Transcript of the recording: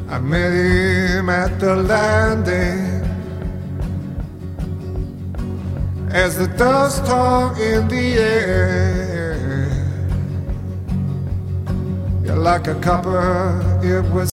I met him at the landing as the dust hung in the air. You're like a copper, it was